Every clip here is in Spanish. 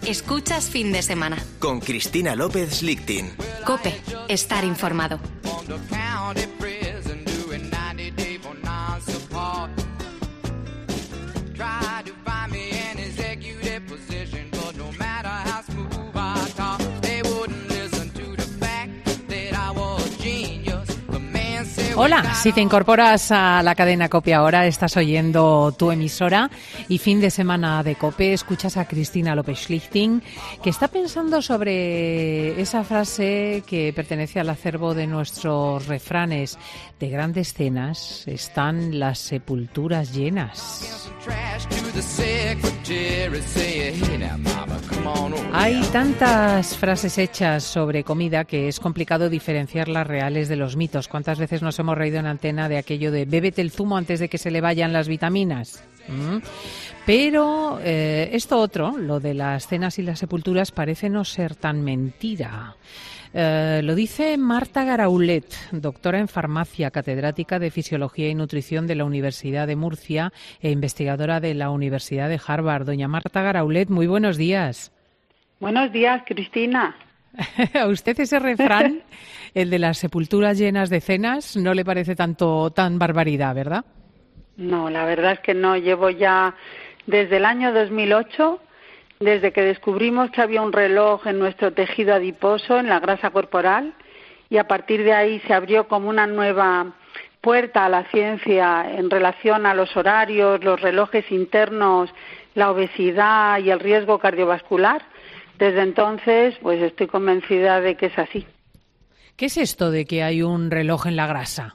Escuchas Fin de Semana. Con Cristina López Lichting. COPE. Estar informado. Hola, si te incorporas a la cadena COPE ahora, estás oyendo tu emisora y Fin de Semana de COPE, escuchas a Cristina López Lichting, que está pensando sobre esa frase que pertenece al acervo de nuestros refranes: de grandes cenas están las sepulturas llenas. Hay tantas frases hechas sobre comida que es complicado diferenciar las reales de los mitos. ¿Cuántas veces nos hemos reído en antena de aquello de bébete el zumo antes de que se le vayan las vitaminas? Pero esto otro, lo de las cenas y las sepulturas, parece no ser tan mentira. Lo dice Marta Garaulet, doctora en farmacia, catedrática de Fisiología y Nutrición de la Universidad de Murcia e investigadora de la Universidad de Harvard. Doña Marta Garaulet, muy buenos días. Buenos días, Cristina. ¿A usted ese refrán, el de las sepulturas llenas de cenas, no le parece tan barbaridad, verdad? No, la verdad es que no. Llevo ya desde el año 2008... desde que descubrimos que había un reloj en nuestro tejido adiposo, en la grasa corporal, y a partir de ahí se abrió como una nueva puerta a la ciencia en relación a los horarios, los relojes internos, la obesidad y el riesgo cardiovascular. Desde entonces, pues estoy convencida de que es así. ¿Qué es esto de que hay un reloj en la grasa?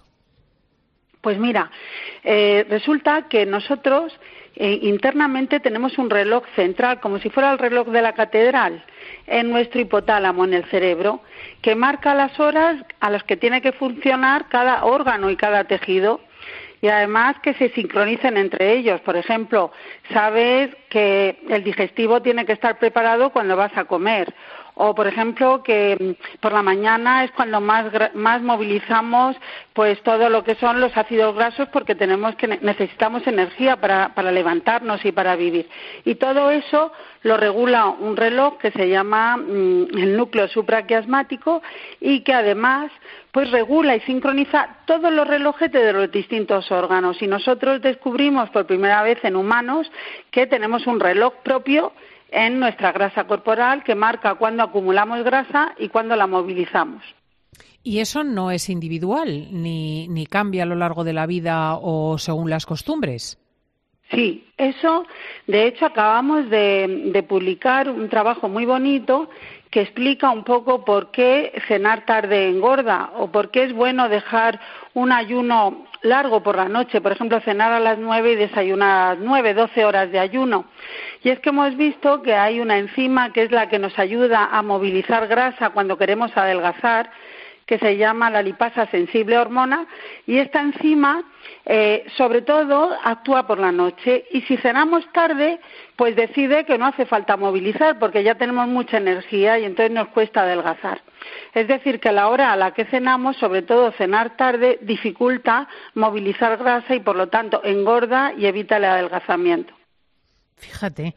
Pues mira, resulta que nosotros internamente tenemos un reloj central, como si fuera el reloj de la catedral, en nuestro hipotálamo, en el cerebro, que marca las horas a las que tiene que funcionar cada órgano y cada tejido, y además que se sincronicen entre ellos. Por ejemplo, sabes que el digestivo tiene que estar preparado cuando vas a comer, o por ejemplo que por la mañana es cuando más movilizamos pues todo lo que son los ácidos grasos, porque necesitamos energía para levantarnos y para vivir, y todo eso lo regula un reloj que se llama el núcleo supraquiasmático, y que además pues regula y sincroniza todos los relojes de los distintos órganos. Y nosotros descubrimos por primera vez en humanos que tenemos un reloj propio en nuestra grasa corporal que marca cuándo acumulamos grasa y cuándo la movilizamos. ¿Y eso no es individual, ni cambia a lo largo de la vida o según las costumbres? Sí, eso, de hecho, acabamos de publicar un trabajo muy bonito que explica un poco por qué cenar tarde engorda, o por qué es bueno dejar un ayuno largo por la noche, por ejemplo, cenar a las 9 y desayunar a las 9, 12 horas de ayuno. Y es que hemos visto que hay una enzima que es la que nos ayuda a movilizar grasa cuando queremos adelgazar, que se llama la lipasa sensible hormona, y esta enzima sobre todo actúa por la noche, y si cenamos tarde pues decide que no hace falta movilizar porque ya tenemos mucha energía y entonces nos cuesta adelgazar. Es decir, que a la hora a la que cenamos, sobre todo cenar tarde, dificulta movilizar grasa y por lo tanto engorda y evita el adelgazamiento. Fíjate,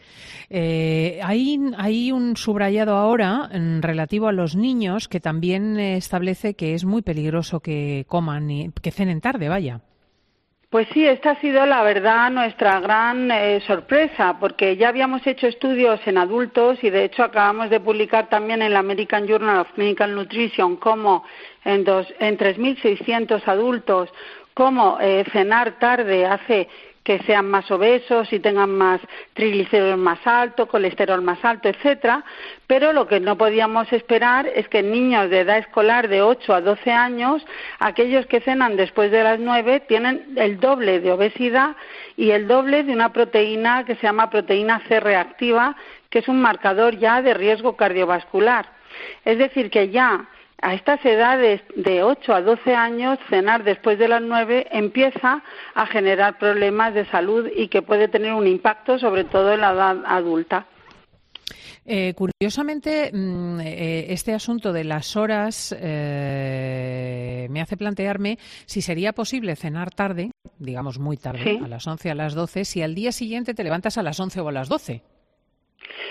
hay un subrayado ahora relativo a los niños que también establece que es muy peligroso que coman y que cenen tarde, vaya. Pues sí, esta ha sido la verdad nuestra gran sorpresa, porque ya habíamos hecho estudios en adultos y de hecho acabamos de publicar también en la American Journal of Clinical Nutrition como en 3.600 adultos cómo cenar tarde hace que sean más obesos y tengan más triglicéridos más altos, colesterol más alto, etcétera, pero lo que no podíamos esperar es que en niños de edad escolar de 8 a 12 años, aquellos que cenan después de las 9 tienen el doble de obesidad y el doble de una proteína que se llama proteína C reactiva, que es un marcador ya de riesgo cardiovascular. Es decir, que ya a estas edades de 8 a 12 años, cenar después de las 9 empieza a generar problemas de salud y que puede tener un impacto sobre todo en la edad adulta. Curiosamente, este asunto de las horas me hace plantearme si sería posible cenar tarde, digamos muy tarde, ¿sí?, a las 11, a las 12, si al día siguiente te levantas a las 11 o a las 12.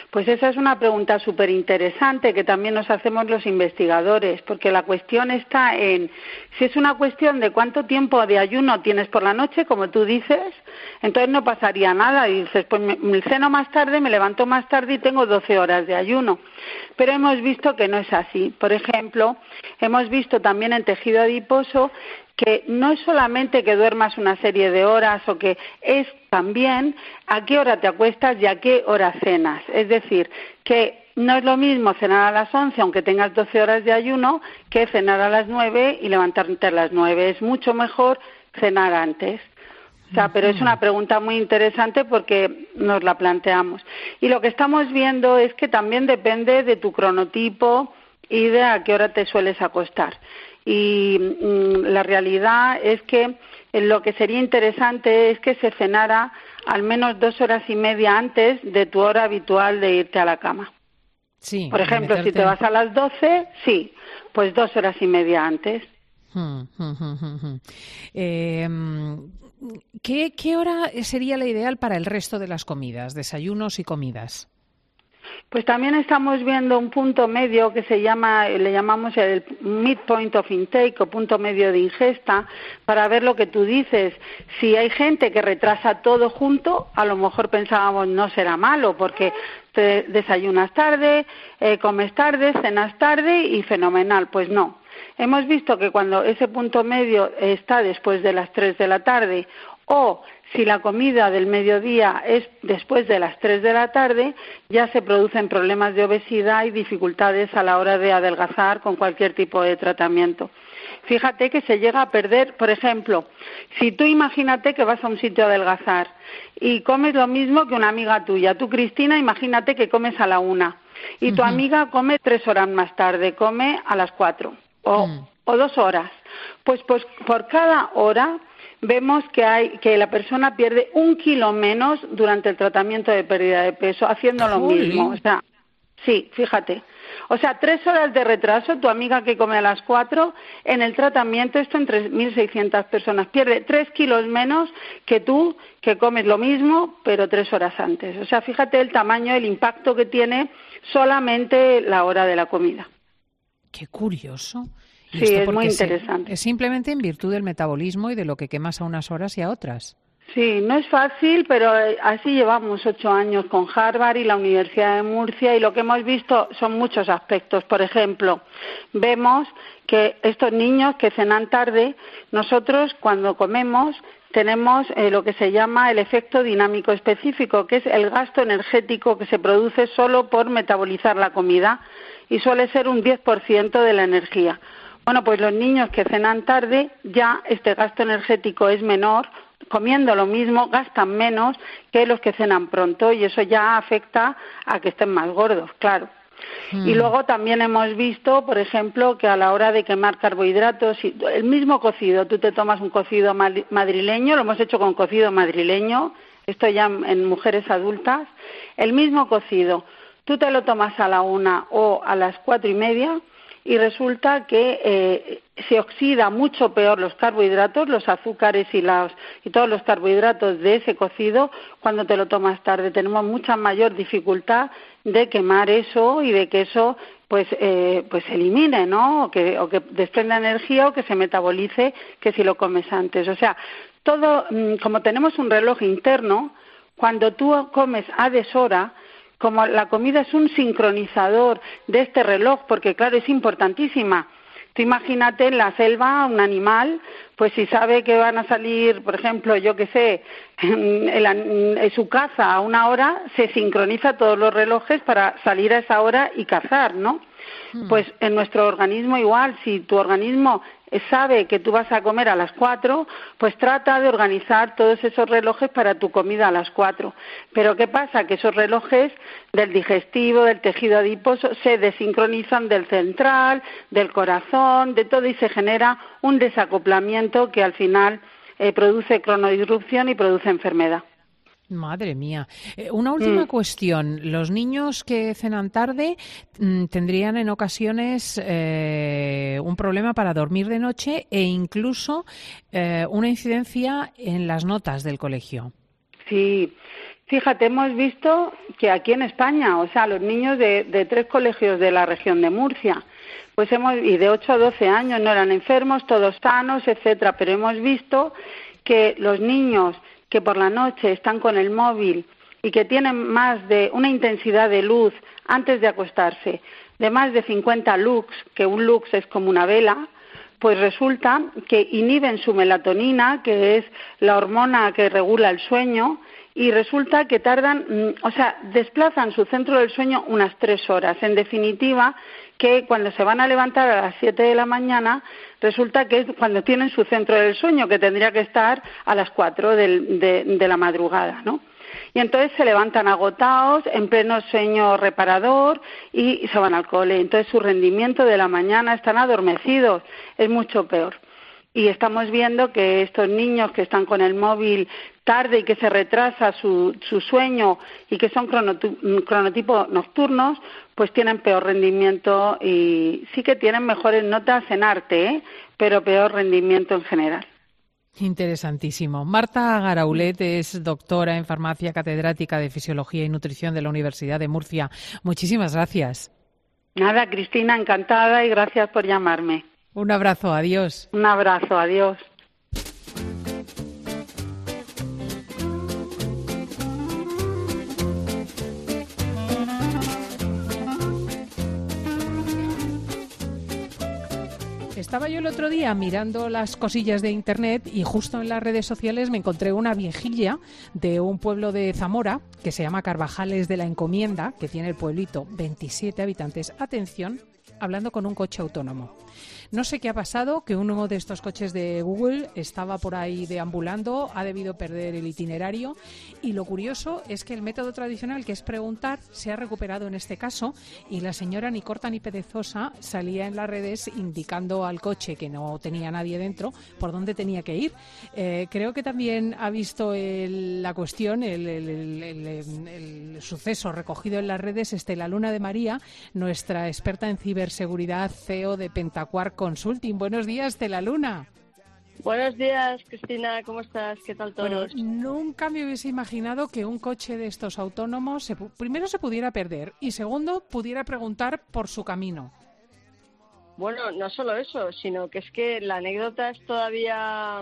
Pues esa es una pregunta súper interesante que también nos hacemos los investigadores, porque la cuestión está en si es una cuestión de cuánto tiempo de ayuno tienes por la noche, como tú dices, entonces no pasaría nada. Y dices, pues me ceno más tarde, me levanto más tarde y tengo 12 horas de ayuno. Pero hemos visto que no es así. Por ejemplo, hemos visto también en tejido adiposo que no es solamente que duermas una serie de horas, o que es también a qué hora te acuestas y a qué hora cenas. Es decir, que no es lo mismo cenar a las 11, aunque tengas 12 horas de ayuno, que cenar a las 9 y levantarte a las 9. Es mucho mejor cenar antes. O sea, pero es una pregunta muy interesante porque nos la planteamos. Y lo que estamos viendo es que también depende de tu cronotipo y de a qué hora te sueles acostar. Y la realidad es que lo que sería interesante es que se cenara al menos 2 horas y media antes de tu hora habitual de irte a la cama. Sí, por ejemplo, si te vas a las 12, sí, pues 2 horas y media antes. ¿Qué hora sería la ideal para el resto de las comidas, desayunos y comidas? Pues también estamos viendo un punto medio que le llamamos el midpoint of intake o punto medio de ingesta, para ver lo que tú dices. Si hay gente que retrasa todo junto, a lo mejor pensábamos no será malo porque te desayunas tarde, comes tarde, cenas tarde y fenomenal. Pues no. Hemos visto que cuando ese punto medio está después de las 3 de la tarde o si la comida del mediodía es después de las 3 de la tarde, ya se producen problemas de obesidad y dificultades a la hora de adelgazar con cualquier tipo de tratamiento. Fíjate que se llega a perder, por ejemplo, si tú imagínate que vas a un sitio a adelgazar y comes lo mismo que una amiga tuya. Tú, Cristina, imagínate que comes a la 1 y tu amiga come 3 horas más tarde, come a las 4 o 2 horas. Pues por cada hora vemos que la persona pierde 1 kilo menos durante el tratamiento de pérdida de peso, haciendo lo mismo. O sea, sí, fíjate. O sea, 3 horas de retraso, tu amiga que come a las 4, en el tratamiento, esto en 3.600 personas, pierde 3 kilos menos que tú, que comes lo mismo, pero 3 horas antes. O sea, fíjate el tamaño, el impacto que tiene solamente la hora de la comida. Qué curioso. Sí, es muy interesante. Es simplemente en virtud del metabolismo y de lo que quemas a unas horas y a otras. Sí, no es fácil, pero así llevamos 8 años con Harvard y la Universidad de Murcia, y lo que hemos visto son muchos aspectos. Por ejemplo, vemos que estos niños que cenan tarde, nosotros cuando comemos tenemos lo que se llama el efecto dinámico específico, que es el gasto energético que se produce solo por metabolizar la comida, y suele ser un 10% de la energía. Bueno, pues los niños que cenan tarde, ya este gasto energético es menor, comiendo lo mismo, gastan menos que los que cenan pronto, y eso ya afecta a que estén más gordos, claro. Y luego también hemos visto, por ejemplo, que a la hora de quemar carbohidratos, el mismo cocido, tú te tomas un cocido madrileño, lo hemos hecho con cocido madrileño, esto ya en mujeres adultas, el mismo cocido, tú te lo tomas a la 1 o a las 4:30, y resulta que se oxida mucho peor los carbohidratos, los azúcares y todos los carbohidratos de ese cocido cuando te lo tomas tarde. Tenemos mucha mayor dificultad de quemar eso y de que eso pues se elimine, ¿no? O que desprenda energía o que se metabolice, que si lo comes antes. O sea, todo, como tenemos un reloj interno, cuando tú comes a deshora, como la comida es un sincronizador de este reloj, porque claro, es importantísima. Tú imagínate en la selva un animal, pues si sabe que van a salir, por ejemplo, yo qué sé, en su caza a 1 hora, se sincroniza todos los relojes para salir a esa hora y cazar, ¿no? Pues en nuestro organismo igual, si tu organismo sabe que tú vas a comer a las 4, pues trata de organizar todos esos relojes para tu comida a las 4. Pero ¿qué pasa? Que esos relojes del digestivo, del tejido adiposo, se desincronizan del central, del corazón, de todo, y se genera un desacoplamiento que al final produce cronodisrupción y produce enfermedad. Madre mía. Una última cuestión. Los niños que cenan tarde tendrían en ocasiones un problema para dormir de noche e incluso una incidencia en las notas del colegio. Sí, Fíjate, hemos visto que aquí en España, o sea, los niños de 3 colegios de la región de Murcia, pues y de 8 a 12 años no eran enfermos, todos sanos, etcétera, pero hemos visto que los niños que por la noche están con el móvil y que tienen más de una intensidad de luz antes de acostarse, de más de 50 lux, que un lux es como una vela, pues resulta que inhiben su melatonina, que es la hormona que regula el sueño, y resulta que desplazan su centro del sueño unas 3 horas. En definitiva, que cuando se van a levantar a las 7 de la mañana, resulta que es cuando tienen su centro del sueño, que tendría que estar a las 4 de la madrugada, ¿no? Y entonces se levantan agotados, en pleno sueño reparador y se van al cole. Entonces su rendimiento de la mañana, están adormecidos, es mucho peor. Y estamos viendo que estos niños que están con el móvil tarde y que se retrasa su sueño y que son cronotipos nocturnos, pues tienen peor rendimiento y sí que tienen mejores notas en arte, pero peor rendimiento en general. Interesantísimo. Marta Garaulet es doctora en farmacia, catedrática de Fisiología y Nutrición de la Universidad de Murcia. Muchísimas gracias. Nada, Cristina, encantada y gracias por llamarme. Un abrazo, adiós. Un abrazo, adiós. Estaba yo el otro día mirando las cosillas de Internet y justo en las redes sociales me encontré una viejilla de un pueblo de Zamora que se llama Carvajales de la Encomienda, que tiene el pueblito 27 habitantes. Atención, hablando con un coche autónomo. No sé qué ha pasado, que uno de estos coches de Google estaba por ahí deambulando, ha debido perder el itinerario y lo curioso es que el método tradicional, que es preguntar, se ha recuperado en este caso y la señora ni corta ni perezosa salía en las redes indicando al coche, que no tenía nadie dentro, por dónde tenía que ir. Creo que también ha visto la cuestión, el suceso recogido en las redes, La Luna de María, nuestra experta en ciberseguridad, CEO de Pentaquark Consulting. Buenos días, Tela Luna. Buenos días, Cristina, ¿cómo estás? ¿Qué tal todos? Bueno, nunca me hubiese imaginado que un coche de estos autónomos primero se pudiera perder y segundo pudiera preguntar por su camino. Bueno, no solo eso, sino que es que la anécdota es todavía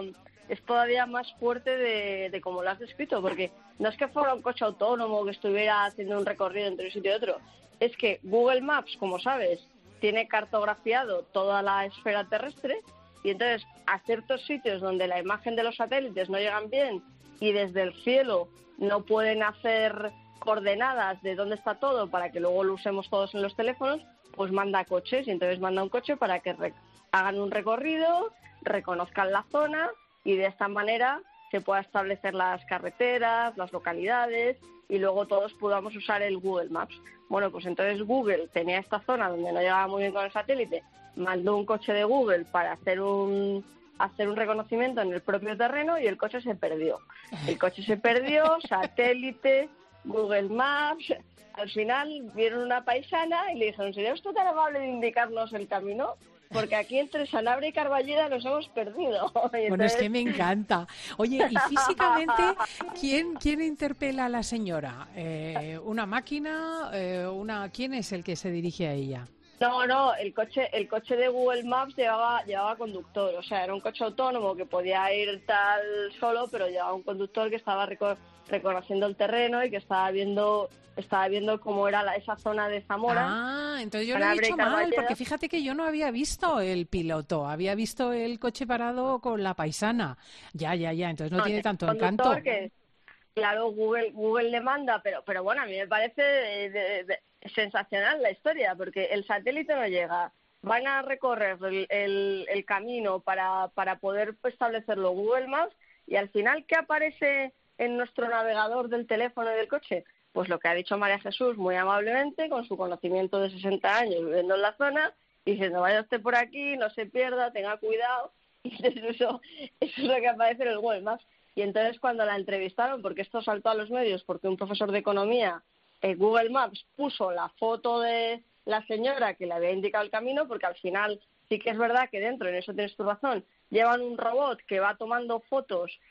más fuerte de cómo lo has descrito, porque no es que fuera un coche autónomo que estuviera haciendo un recorrido entre un sitio y otro, es que Google Maps, como sabes, tiene cartografiado toda la esfera terrestre y entonces a ciertos sitios donde la imagen de los satélites no llegan bien y desde el cielo no pueden hacer coordenadas de dónde está todo para que luego lo usemos todos en los teléfonos, pues manda coches y entonces manda un coche para que hagan un recorrido, reconozcan la zona y de esta manera se pueda establecer las carreteras, las localidades y luego todos podamos usar el Google Maps. Bueno, pues entonces Google tenía esta zona donde no llegaba muy bien con el satélite, mandó un coche de Google para hacer un reconocimiento en el propio terreno y el coche se perdió. El coche se perdió, satélite, Google Maps. Al final vieron una paisana y le dijeron: ¿sería usted tan amable de indicarnos el camino? Porque aquí entre Sanabria y Carballeda nos hemos perdido. Entonces... Bueno, es que me encanta. Oye, y físicamente, ¿quién interpela a la señora? ¿Una máquina? ¿Quién es el que se dirige a ella? No, el coche de Google Maps llevaba conductor, o sea, era un coche autónomo que podía ir tal solo, pero llevaba un conductor que estaba reconociendo el terreno y que estaba viendo cómo era esa zona de Zamora. Ah, entonces yo lo he dicho mal, porque fíjate que yo no había visto el piloto, había visto el coche parado con la paisana. Ya, entonces no tiene tanto encanto. Claro, Google le manda, pero bueno, a mí me parece sensacional la historia, porque el satélite no llega, van a recorrer el camino para poder establecerlo Google Maps y al final, ¿qué aparece en nuestro navegador del teléfono y del coche? Pues lo que ha dicho María Jesús muy amablemente, con su conocimiento de 60 años viviendo en la zona, diciendo: vaya usted por aquí, no se pierda, tenga cuidado. Y eso es lo que aparece en el Google Maps. Y entonces cuando la entrevistaron, porque esto saltó a los medios, porque un profesor de economía, Google Maps puso la foto de la señora que le había indicado el camino, porque al final sí que es verdad que dentro, en eso tienes tu razón, llevan un robot que va tomando fotos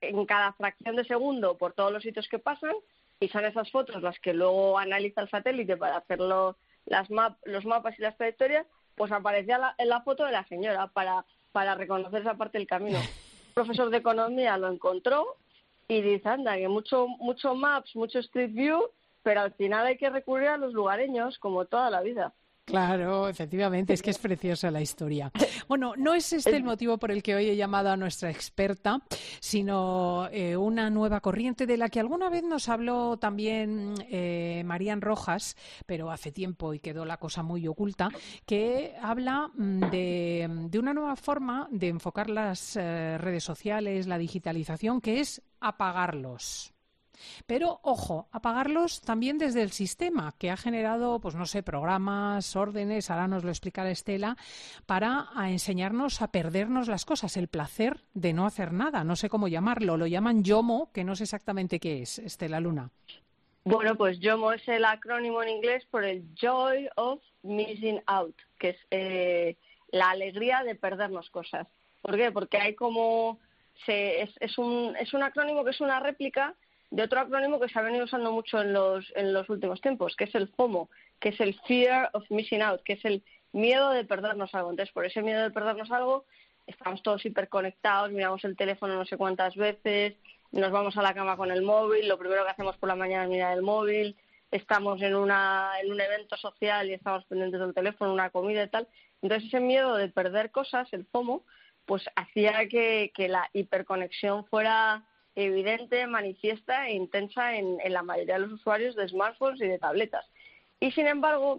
en cada fracción de segundo por todos los sitios que pasan, y son esas fotos las que luego analiza el satélite para hacer los mapas y las trayectorias, pues aparecía la foto de la señora para reconocer esa parte del camino. Un profesor de economía lo encontró y dice, anda, que mucho Maps, mucho Street View, pero al final hay que recurrir a los lugareños, como toda la vida. Claro, efectivamente, es que es preciosa la historia. Bueno, no es este el motivo por el que hoy he llamado a nuestra experta, sino una nueva corriente de la que alguna vez nos habló también Marían Rojas, pero hace tiempo y quedó la cosa muy oculta, que habla de una nueva forma de enfocar las redes sociales, la digitalización, que es apagarlos. Pero, ojo, apagarlos también desde el sistema, que ha generado, pues no sé, programas, órdenes, ahora nos lo explicará Estela, para enseñarnos a perdernos las cosas, el placer de no hacer nada, no sé cómo llamarlo, lo llaman YOMO, que no sé exactamente qué es, Estela Luna. Bueno, pues YOMO es el acrónimo en inglés por el Joy of Missing Out, que es la alegría de perdernos cosas. ¿Por qué? Porque hay como... es un acrónimo que es una réplica de otro acrónimo que se ha venido usando mucho en los últimos tiempos, que es el FOMO, que es el Fear of Missing Out, que es el miedo de perdernos algo. Entonces, por ese miedo de perdernos algo, estamos todos hiperconectados, miramos el teléfono no sé cuántas veces, nos vamos a la cama con el móvil, lo primero que hacemos por la mañana es mirar el móvil, estamos en un evento social y estamos pendientes del teléfono, una comida y tal. Entonces, ese miedo de perder cosas, el FOMO, pues hacía que la hiperconexión fuera evidente, manifiesta e intensa en la mayoría de los usuarios de smartphones y de tabletas. Y sin embargo,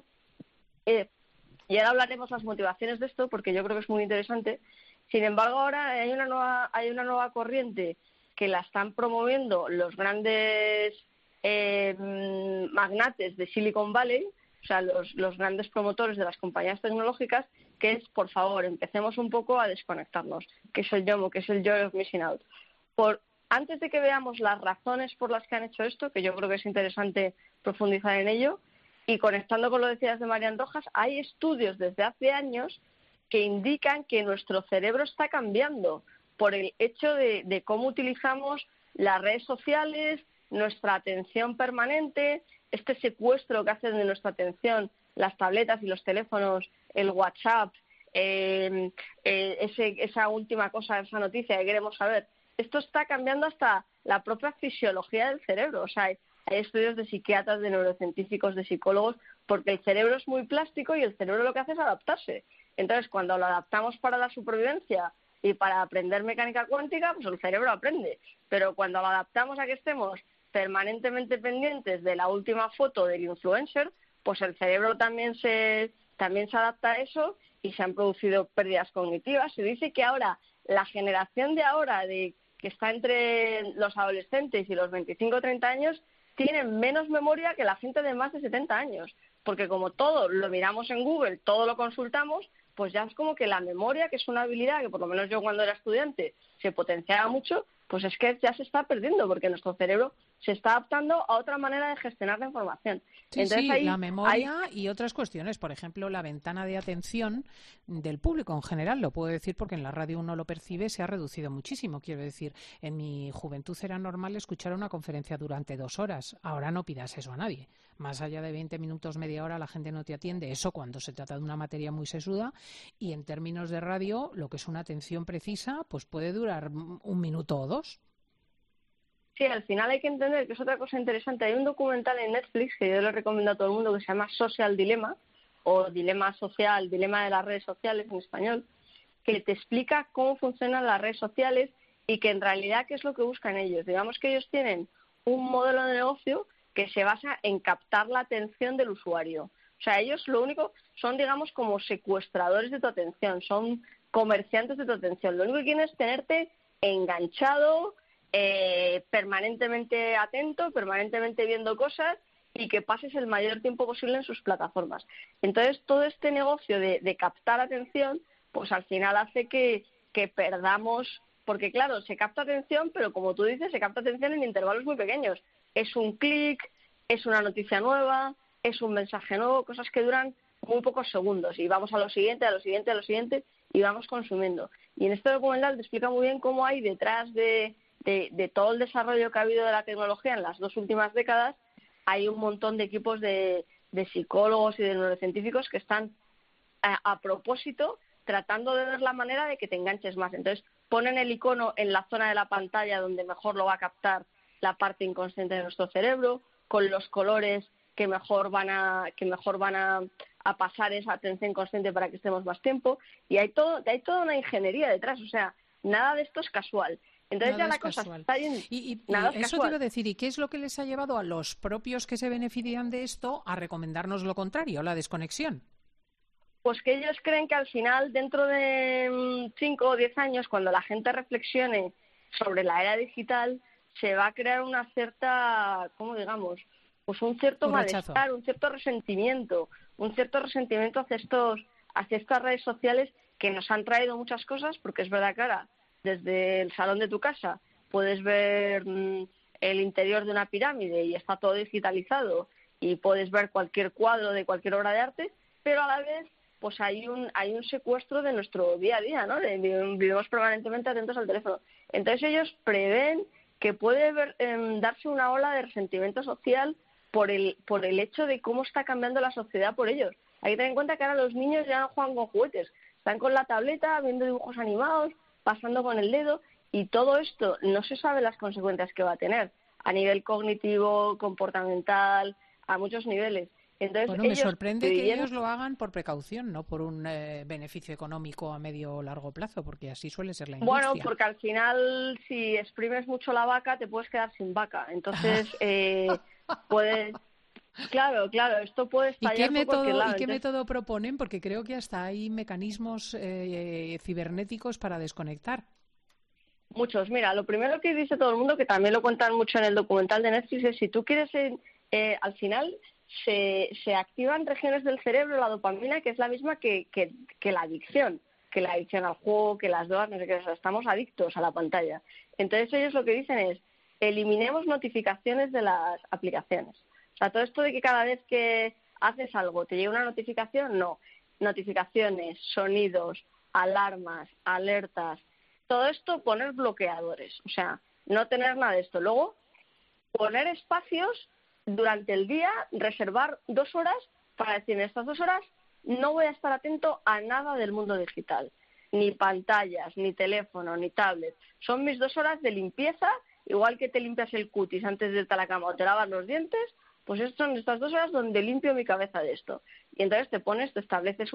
y ahora hablaremos las motivaciones de esto porque yo creo que es muy interesante. Sin embargo, ahora hay una nueva corriente que la están promoviendo los grandes magnates de Silicon Valley, o sea, los grandes promotores de las compañías tecnológicas, que es, por favor, empecemos un poco a desconectarnos, que es el YOMO, que es el Joy of Missing Out. Antes de que veamos las razones por las que han hecho esto, que yo creo que es interesante profundizar en ello, y conectando con lo que decías de Marían Rojas, hay estudios desde hace años que indican que nuestro cerebro está cambiando por el hecho de cómo utilizamos las redes sociales, nuestra atención permanente, este secuestro que hacen de nuestra atención las tabletas y los teléfonos, el WhatsApp, esa última cosa, esa noticia que queremos saber. Esto está cambiando hasta la propia fisiología del cerebro. O sea, hay estudios de psiquiatras, de neurocientíficos, de psicólogos, porque el cerebro es muy plástico y el cerebro lo que hace es adaptarse. Entonces, cuando lo adaptamos para la supervivencia y para aprender mecánica cuántica, pues el cerebro aprende. Pero cuando lo adaptamos a que estemos permanentemente pendientes de la última foto del influencer, pues el cerebro también se adapta a eso y se han producido pérdidas cognitivas. Se dice que ahora, la generación de ahora, que está entre los adolescentes y los 25 o 30 años, tienen menos memoria que la gente de más de 70 años. Porque como todo lo miramos en Google, todo lo consultamos, pues ya es como que la memoria, que es una habilidad que por lo menos yo cuando era estudiante se potenciaba mucho, pues es que ya se está perdiendo porque nuestro cerebro se está adaptando a otra manera de gestionar la información. Sí, entonces, sí, la memoria y otras cuestiones, por ejemplo, la ventana de atención del público en general, lo puedo decir porque en la radio uno lo percibe, se ha reducido muchísimo. Quiero decir, en mi juventud era normal escuchar una conferencia durante 2 horas. Ahora no pidas eso a nadie. Más allá de 20 minutos, media hora, la gente no te atiende. Eso cuando se trata de una materia muy sesuda. Y en términos de radio, lo que es una atención precisa, pues puede durar 1 minuto o 2. Sí, al final hay que entender que es otra cosa interesante. Hay un documental en Netflix que yo le recomiendo a todo el mundo que se llama Social Dilemma, o Dilema Social, Dilema de las redes sociales en español, que te explica cómo funcionan las redes sociales y que en realidad qué es lo que buscan ellos. Digamos que ellos tienen un modelo de negocio que se basa en captar la atención del usuario. O sea, ellos lo único son, digamos, como secuestradores de tu atención, son comerciantes de tu atención. Lo único que quieren es tenerte enganchado, permanentemente atento, permanentemente viendo cosas y que pases el mayor tiempo posible en sus plataformas. Entonces, todo este negocio de captar atención, pues al final hace que perdamos, porque claro, se capta atención, pero como tú dices, se capta atención en intervalos muy pequeños. Es un clic, es una noticia nueva, es un mensaje nuevo, cosas que duran muy pocos segundos y vamos a lo siguiente, a lo siguiente, a lo siguiente y vamos consumiendo. Y en este documental te explica muy bien cómo hay detrás de de todo el desarrollo que ha habido de la tecnología en las 2 últimas décadas, hay un montón de equipos de psicólogos y de neurocientíficos que están a propósito tratando de ver la manera de que te enganches más. Entonces ponen el icono en la zona de la pantalla donde mejor lo va a captar la parte inconsciente de nuestro cerebro, con los colores que mejor van a pasar esa atención consciente para que estemos más tiempo, y hay toda una ingeniería detrás, o sea, nada de esto es casual. Entonces nada ya la es cosa casual. está yendo. Y Nada es eso casual. te iba a decir, ¿y qué es lo que les ha llevado a los propios que se benefician de esto a recomendarnos lo contrario, la desconexión? Pues que ellos creen que al final, dentro de 5 o 10 años, cuando la gente reflexione sobre la era digital, se va a crear una cierta, ¿cómo digamos? Pues un cierto malestar, un cierto resentimiento hacia estas redes sociales que nos han traído muchas cosas, porque es verdad que ahora, desde el salón de tu casa, puedes ver el interior de una pirámide y está todo digitalizado, y puedes ver cualquier cuadro de cualquier obra de arte, pero a la vez pues hay un secuestro de nuestro día a día, ¿no? Vivimos permanentemente atentos al teléfono. Entonces ellos prevén que puede darse una ola de resentimiento social por el hecho de cómo está cambiando la sociedad por ellos. Hay que tener en cuenta que ahora los niños ya no juegan con juguetes, están con la tableta, viendo dibujos animados, pasando con el dedo, y todo esto no se sabe las consecuencias que va a tener a nivel cognitivo, comportamental, a muchos niveles. Entonces, bueno, me sorprende que ellos lo hagan por precaución, no por un beneficio económico a medio o largo plazo, porque así suele ser la industria. Bueno, porque al final, si exprimes mucho la vaca, te puedes quedar sin vaca. Entonces, puedes... Claro, esto puede estallar. ¿Y qué método proponen? Porque creo que hasta hay mecanismos cibernéticos para desconectar. Muchos. Mira, lo primero que dice todo el mundo, que también lo cuentan mucho en el documental de Netflix, es si tú quieres... al final se activan regiones del cerebro, la dopamina, que es la misma que la adicción al juego, que las drogas, no sé qué, o sea, estamos adictos a la pantalla. Entonces ellos lo que dicen es, eliminemos notificaciones de las aplicaciones. O sea, todo esto de que cada vez que haces algo te llega una notificación, no. Notificaciones, sonidos, alarmas, alertas, todo esto poner bloqueadores. O sea, no tener nada de esto. Luego, poner espacios durante el día, reservar 2 horas para decir, en estas 2 horas no voy a estar atento a nada del mundo digital. Ni pantallas, ni teléfono, ni tablet. Son mis 2 horas de limpieza, igual que te limpias el cutis antes de irte a la cama o te lavas los dientes, pues son estas 2 horas donde limpio mi cabeza de esto. Y entonces te estableces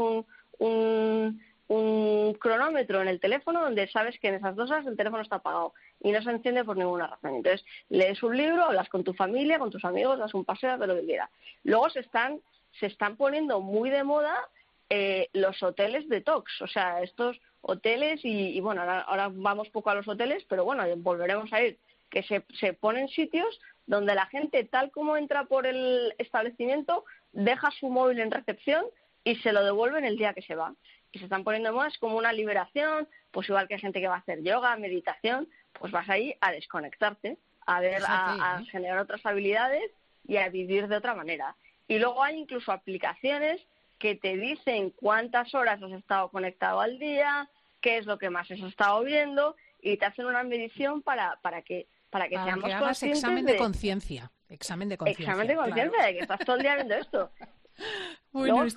un cronómetro en el teléfono donde sabes que en esas 2 horas el teléfono está apagado y no se enciende por ninguna razón. Entonces lees un libro, hablas con tu familia, con tus amigos, das un paseo, de lo que quieras. Luego se están poniendo muy de moda los hoteles detox, o sea, estos hoteles y bueno, ahora vamos poco a los hoteles, pero bueno, volveremos a ir, que se ponen sitios donde la gente, tal como entra por el establecimiento, deja su móvil en recepción y se lo devuelven el día que se va. Y se están poniendo más como una liberación, pues igual que hay gente que va a hacer yoga, meditación, pues vas ahí a desconectarte, a generar otras habilidades y a vivir de otra manera. Y luego hay incluso aplicaciones que te dicen cuántas horas has estado conectado al día, qué es lo que más has estado viendo, y te hacen una medición para que seamos que hagas conscientes examen de conciencia. Examen de conciencia, claro. De que estás todo el día viendo esto. Bueno, luego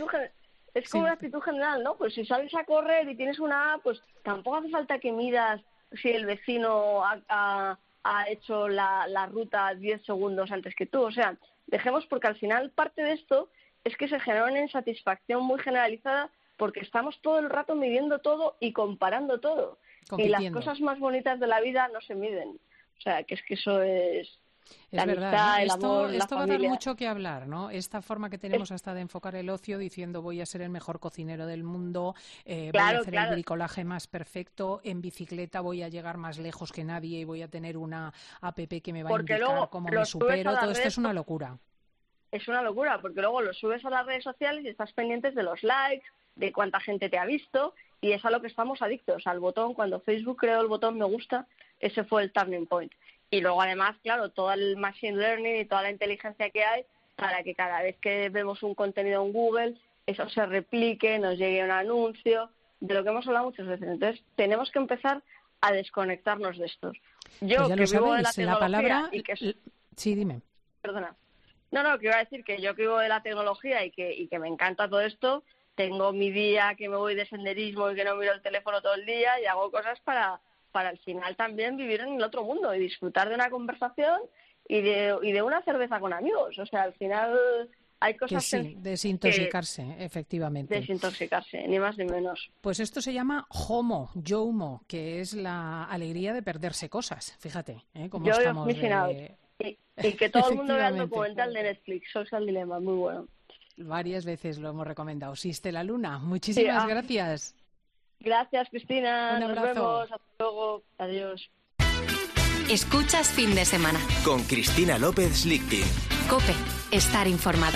es como una actitud general, ¿no? Pues si sales a correr y tienes una app, pues tampoco hace falta que midas si el vecino ha hecho la ruta 10 segundos antes que tú. O sea, dejemos, porque al final parte de esto es que se genera una insatisfacción muy generalizada porque estamos todo el rato midiendo todo y comparando todo. Compitiendo. Y las cosas más bonitas de la vida no se miden. O sea, que eso es... Es verdad, amistad, ¿no? el amor, esto va a familia. dar mucho que hablar, ¿no? Esta forma que tenemos hasta de enfocar el ocio diciendo voy a ser el mejor cocinero del mundo, voy a hacer el bricolaje más perfecto, en bicicleta voy a llegar más lejos que nadie y voy a tener una app que me va a indicar cómo me supero. Todo esto es una locura. Es una locura, porque luego lo subes a las redes sociales y estás pendientes de los likes, de cuánta gente te ha visto, y es a lo que estamos adictos, al botón. Cuando Facebook creó el botón me gusta, ese fue el turning point. Y luego además, claro, todo el machine learning y toda la inteligencia que hay para que cada vez que vemos un contenido en Google, eso se replique, nos llegue un anuncio, de lo que hemos hablado muchas veces. Entonces, tenemos que empezar a desconectarnos de estos. Yo Pues ya que lo vivo de la sabéis, tecnología la palabra... y que... Sí, dime. Perdona. No, que iba a decir que yo que vivo de la tecnología y que me encanta todo esto, tengo mi día que me voy de senderismo y que no miro el teléfono todo el día y hago cosas para al final también vivir en el otro mundo y disfrutar de una conversación y de una cerveza con amigos. O sea, al final hay cosas que sí, desintoxicarse, efectivamente. Desintoxicarse, ni más ni menos. Pues esto se llama JOMO, que es la alegría de perderse cosas. Fíjate, cómo yo estamos y que todo el mundo vea el documental de Netflix, Social Dilemma, muy bueno. Varias veces lo hemos recomendado. Siste la Luna, muchísimas gracias. Gracias, Cristina. Un abrazo. Nos vemos. Hasta luego. Adiós. Escuchas Fin de Semana. Con Cristina López Lichtin. COPE. Estar informado.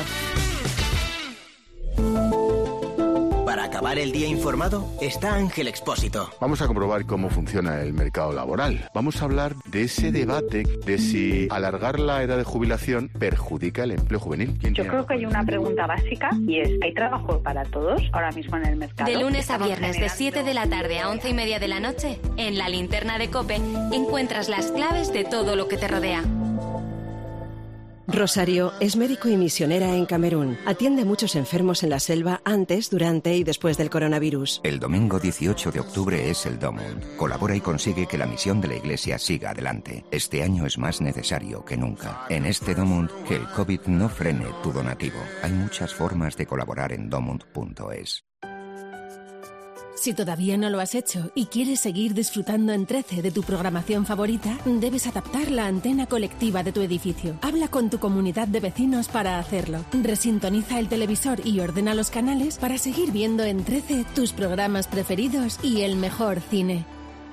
Para acabar el día informado está Ángel Expósito. Vamos a comprobar cómo funciona el mercado laboral. Vamos a hablar de ese debate de si alargar la edad de jubilación perjudica el empleo juvenil. Yo creo que hay una pregunta básica y es, ¿hay trabajo para todos ahora mismo en el mercado? De lunes a viernes de 7 de la tarde a 11:30 de la noche, en la linterna de COPE encuentras las claves de todo lo que te rodea. Rosario es médico y misionera en Camerún. Atiende a muchos enfermos en la selva antes, durante y después del coronavirus. El domingo 18 de octubre es el Domund. Colabora y consigue que la misión de la Iglesia siga adelante. Este año es más necesario que nunca. En este Domund, que el COVID no frene tu donativo. Hay muchas formas de colaborar en domund.es. Si todavía no lo has hecho y quieres seguir disfrutando en 13 de tu programación favorita, debes adaptar la antena colectiva de tu edificio. Habla con tu comunidad de vecinos para hacerlo. Resintoniza el televisor y ordena los canales para seguir viendo en 13 tus programas preferidos y el mejor cine.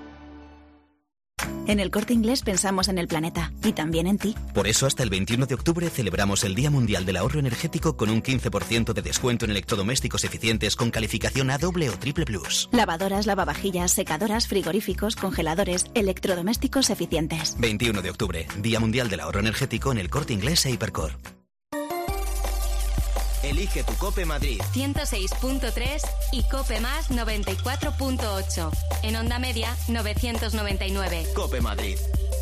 En El Corte Inglés pensamos en el planeta y también en ti. Por eso hasta el 21 de octubre celebramos el Día Mundial del Ahorro Energético con un 15% de descuento en electrodomésticos eficientes con calificación A doble o triple plus. Lavadoras, lavavajillas, secadoras, frigoríficos, congeladores, electrodomésticos eficientes. 21 de octubre, Día Mundial del Ahorro Energético en El Corte Inglés e Hipercor. Elige tu COPE Madrid. 106.3 y COPE Más 94.8. En onda media 999. COPE Madrid.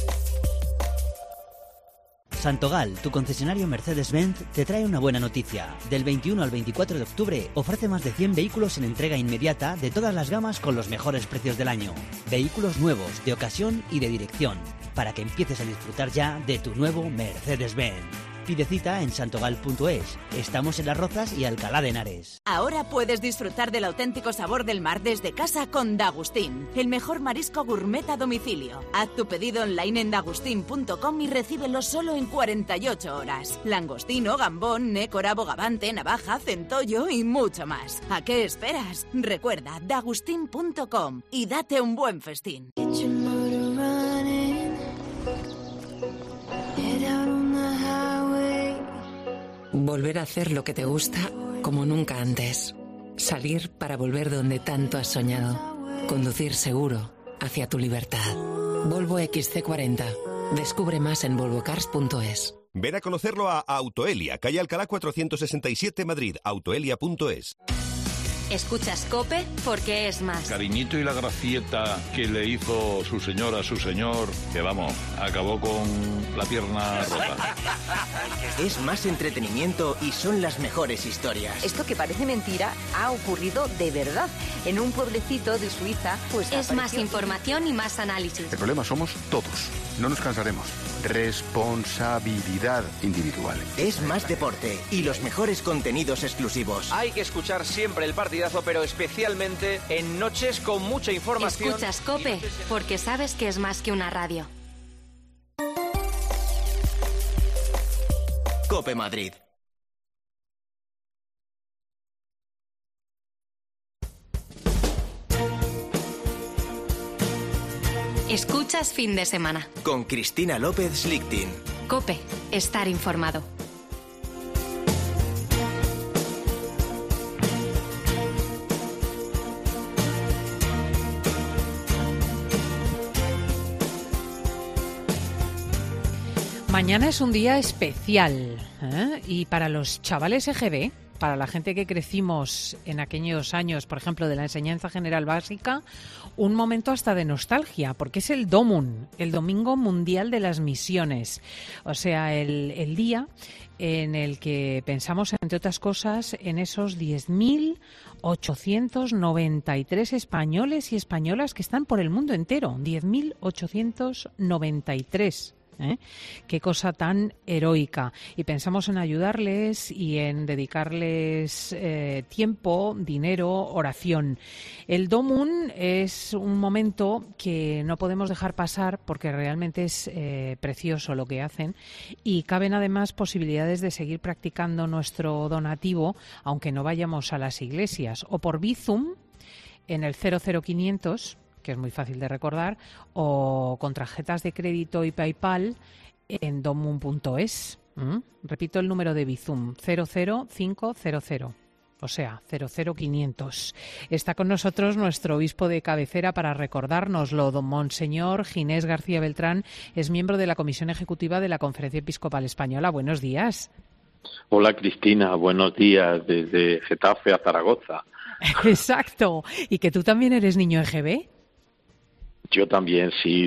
Santogal, tu concesionario Mercedes-Benz, te trae una buena noticia. Del 21 al 24 de octubre ofrece más de 100 vehículos en entrega inmediata de todas las gamas con los mejores precios del año. Vehículos nuevos, de ocasión y de dirección, para que empieces a disfrutar ya de tu nuevo Mercedes-Benz. Pide cita en santogal.es. Estamos en Las Rozas y Alcalá de Henares. Ahora puedes disfrutar del auténtico sabor del mar desde casa con Dagustín, el mejor marisco gourmet a domicilio. Haz tu pedido online en dagustin.com y recíbelo solo en 48 horas. Langostino, gambón, nécora, bogavante, navaja, centollo y mucho más. ¿A qué esperas? Recuerda dagustin.com y date un buen festín. Volver a hacer lo que te gusta como nunca antes. Salir para volver donde tanto has soñado. Conducir seguro hacia tu libertad. Volvo XC40. Descubre más en volvocars.es. Ven a conocerlo a Autoelia, calle Alcalá 467 Madrid, autoelia.es. Escuchas COPE porque es más. Cariñito y la gracieta que le hizo su señora a su señor, que vamos, acabó con la pierna rota. Es más entretenimiento y son las mejores historias. Esto que parece mentira ha ocurrido de verdad. En un pueblecito de Suiza, pues es más información y más análisis. El problema somos todos. No nos cansaremos. Responsabilidad individual. Es más deporte y los mejores contenidos exclusivos. Hay que escuchar siempre el partidazo, pero especialmente en noches con mucha información. Escuchas COPE porque sabes que es más que una radio. COPE Madrid. Escuchas Fin de Semana. Con Cristina López Lichtin. COPE. Estar informado. Mañana es un día especial, y para los chavales EGB para la gente que crecimos en aquellos años, por ejemplo, de la enseñanza general básica, un momento hasta de nostalgia, porque es el DOMUN, el Domingo Mundial de las Misiones. O sea, el día en el que pensamos, entre otras cosas, en esos 10.893 españoles y españolas que están por el mundo entero. 10.893. Qué cosa tan heroica. Y pensamos en ayudarles y en dedicarles tiempo, dinero, oración. El DOMUN es un momento que no podemos dejar pasar porque realmente es precioso lo que hacen, y caben además posibilidades de seguir practicando nuestro donativo aunque no vayamos a las iglesias, o por Bizum en el 00500, que es muy fácil de recordar, o con tarjetas de crédito y PayPal en domun.es. Repito el número de Bizum, 00500, o sea, 00500. Está con nosotros nuestro obispo de cabecera para recordárnoslo, don Monseñor Ginés García Beltrán, es miembro de la Comisión Ejecutiva de la Conferencia Episcopal Española. Buenos días. Hola Cristina, buenos días desde Getafe a Zaragoza. Exacto. ¿Y que tú también eres niño EGB? Yo también, sí,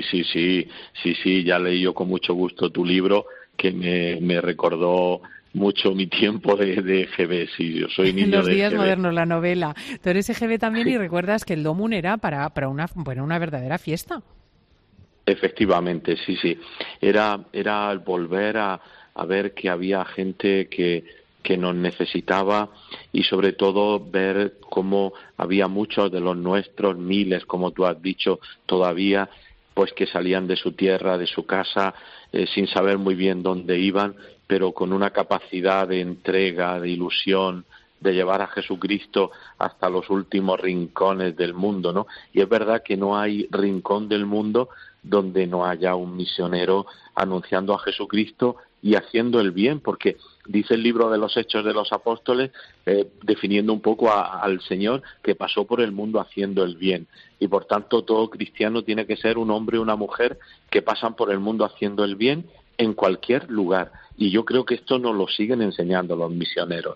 ya leí yo con mucho gusto tu libro, que me recordó mucho mi tiempo de EGB, sí, yo soy niño de EGB. Los días modernos, la novela. Tú eres EGB también y recuerdas que el DOMUN era para una verdadera fiesta. Efectivamente, sí, era el volver a ver que había gente que nos necesitaba, y sobre todo ver cómo había muchos de los nuestros, miles, como tú has dicho, todavía, pues que salían de su tierra, de su casa, sin saber muy bien dónde iban, pero con una capacidad de entrega, de ilusión, de llevar a Jesucristo hasta los últimos rincones del mundo, ¿no? Y es verdad que no hay rincón del mundo donde no haya un misionero anunciando a Jesucristo y haciendo el bien, porque dice el libro de los Hechos de los Apóstoles, definiendo un poco al Señor, que pasó por el mundo haciendo el bien. Y por tanto todo cristiano tiene que ser un hombre o una mujer que pasan por el mundo haciendo el bien en cualquier lugar. Y yo creo que esto nos lo siguen enseñando los misioneros.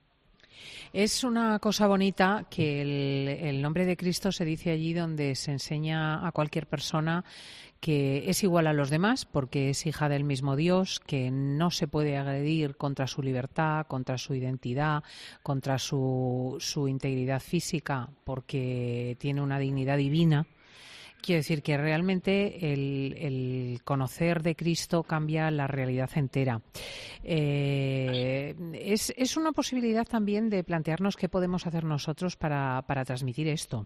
Es una cosa bonita que el nombre de Cristo se dice allí donde se enseña a cualquier persona que es igual a los demás porque es hija del mismo Dios, que no se puede agredir contra su libertad, contra su identidad, contra su integridad física, porque tiene una dignidad divina. Quiero decir que realmente el conocer de Cristo cambia la realidad entera. Es una posibilidad también de plantearnos qué podemos hacer nosotros para transmitir esto.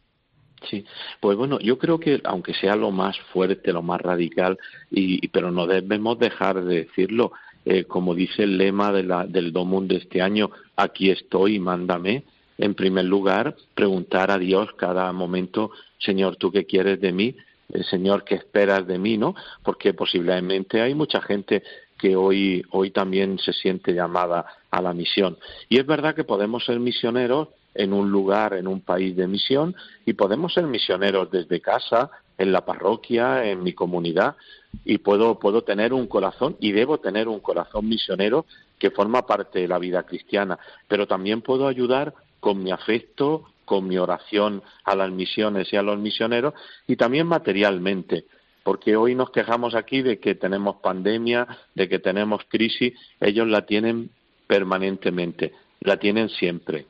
Sí, pues bueno, yo creo que aunque sea lo más fuerte, lo más radical, pero no debemos dejar de decirlo, como dice el lema del DOMUN de este año, aquí estoy, mándame. En primer lugar, preguntar a Dios cada momento, Señor, ¿tú qué quieres de mí? Señor, ¿qué esperas de mí? ¿No? Porque posiblemente hay mucha gente que hoy también se siente llamada a la misión. Y es verdad que podemos ser misioneros en un lugar, en un país de misión, y podemos ser misioneros desde casa, en la parroquia, en mi comunidad, y puedo tener un corazón, y debo tener un corazón misionero que forma parte de la vida cristiana, pero también puedo ayudar con mi afecto, con mi oración a las misiones y a los misioneros, y también materialmente, porque hoy nos quejamos aquí de que tenemos pandemia, de que tenemos crisis, ellos la tienen permanentemente, la tienen siempre.